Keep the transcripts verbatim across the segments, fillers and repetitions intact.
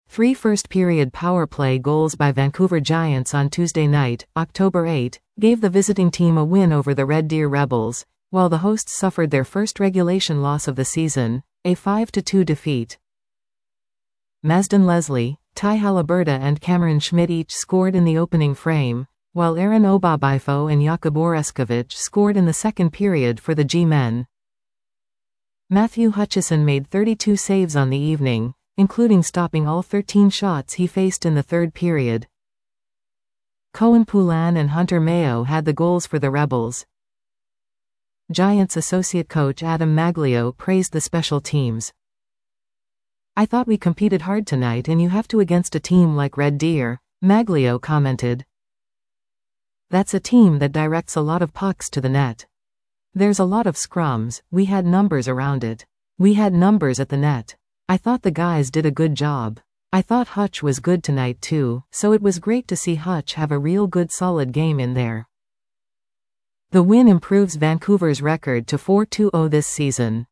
Three first-period power play goals by Vancouver Giants on Tuesday night, October eighth, gave the visiting team a win over the Red Deer Rebels, while the hosts suffered their first regulation loss of the season, a five to two defeat. Mazdan Leslie, Ty Haliburda and Cameron Schmidt each scored in the opening frame, while Aaron Obabaifo and Jakub Oreskovic scored in the second period for the G-men. Matthew Hutchison made thirty-two saves on the evening, including stopping all thirteen shots he faced in the third period. Cohen Poulan and Hunter Mayo had the goals for the Rebels. Giants associate coach Adam Maglio praised the special teams. "I thought we competed hard tonight, and you have to against a team like Red Deer," Maglio commented. "That's a team that directs a lot of pucks to the net. There's a lot of scrums, we had numbers around it. We had numbers at the net. I thought the guys did a good job. I thought Hutch was good tonight too, so it was great to see Hutch have a real good solid game in there." The win improves Vancouver's record to four two oh this season.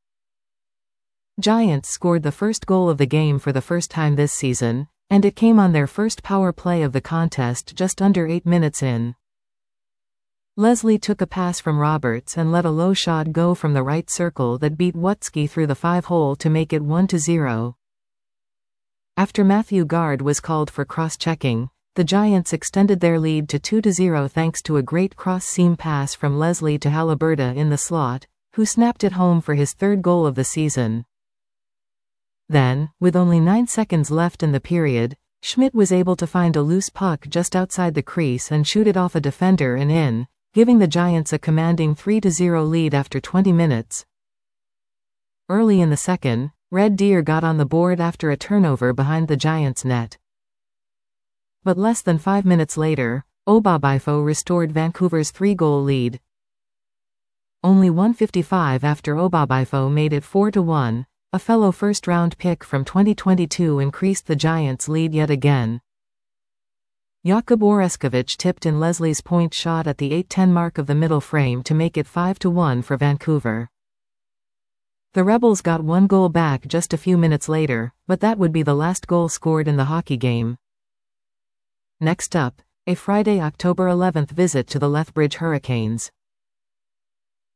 Giants scored the first goal of the game for the first time this season, and it came on their first power play of the contest just under eight minutes in. Leslie took a pass from Roberts and let a low shot go from the right circle that beat Wutzke through the five-hole to make it one to zero. After Matthew Guard was called for cross-checking, the Giants extended their lead to two to zero thanks to a great cross-seam pass from Leslie to Haliburda in the slot, who snapped it home for his third goal of the season. Then, with only nine seconds left in the period, Schmidt was able to find a loose puck just outside the crease and shoot it off a defender and in, giving the Giants a commanding three to zero lead after twenty minutes. Early in the second, Red Deer got on the board after a turnover behind the Giants' net. But less than five minutes later, Obabaifo restored Vancouver's three-goal lead. Only one fifty-five after Obabaifo made it four to one, a fellow first-round pick from twenty twenty-two increased the Giants' lead yet again. Jakub Oreskovic tipped in Leslie's point shot at the eight ten mark of the middle frame to make it five to one for Vancouver. The Rebels got one goal back just a few minutes later, but that would be the last goal scored in the hockey game. Next up, a Friday, October eleventh visit to the Lethbridge Hurricanes.